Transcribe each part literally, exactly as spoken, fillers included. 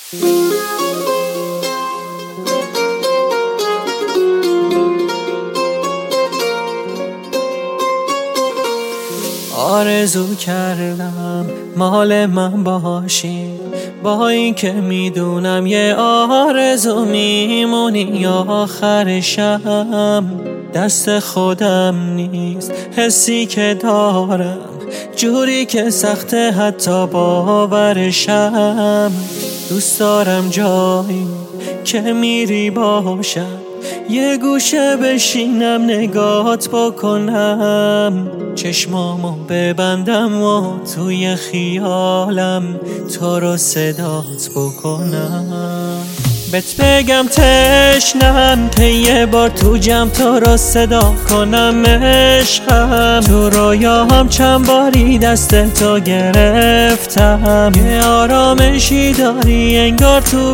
آرزو کردم مال من باشی، با این که میدونم یه آرزو میمونی. آخرشم دست خودم نیست، حسی که دارم جوری که سخته حتی باورشم. دوست دارم جایی که میری باشم، یه گوشه بشینم نگات بکنم، چشمامو ببندم و توی خیالم تو رو صدات بکنم. بهت بگم تشنم که یه بار تو جمع تو رو صدا کنم عشقم. تو رویاهم چند باری دست تو گرفتم، یه آرامشی داری انگار تو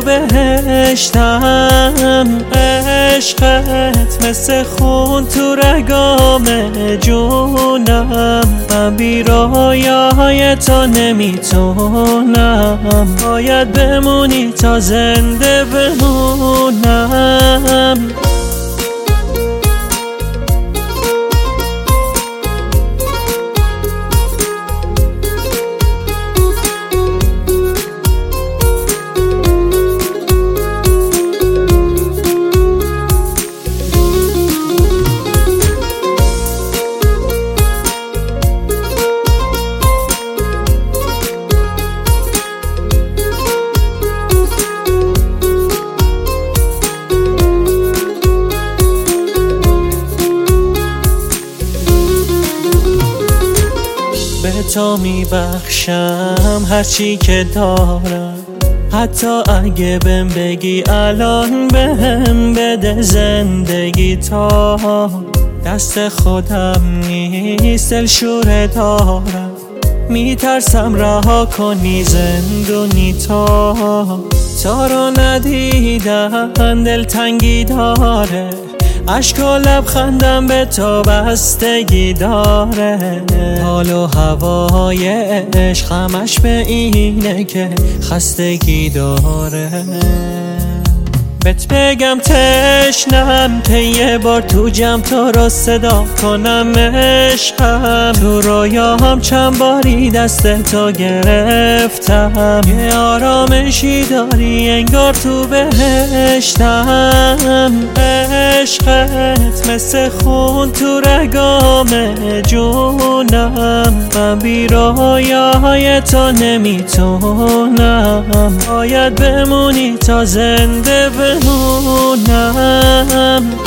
بهشتم. عشقت مثل خون تو رگام جونم، من بی رویاهای تو نمیتونم. باید بمونی تا زنده بمونم. به تو میبخشم هرچی که دارم، حتی اگه بهم بگی الان بهم بده زندگی. تا دست خودم نیست دلشوره دارم، میترسم رها کنی زندونی. تا تا رو ندیدن دلتنگی داره، اشک و لبخندم به تو بستگی داره. حال و هوای عشق همش به اینه که خستگی داره. بهت بگم تشنم که یه بار تو جمع تو رو صدا کنم عشقم. تو رویاهم چند باری دست تو گرفتم، یه آرامشی داری انگار تو بهشتم. عشقت مثل خون تو رگام جونم، من بی رویاهای تو نمیتونم. باید بمونی تا زنده بمونم.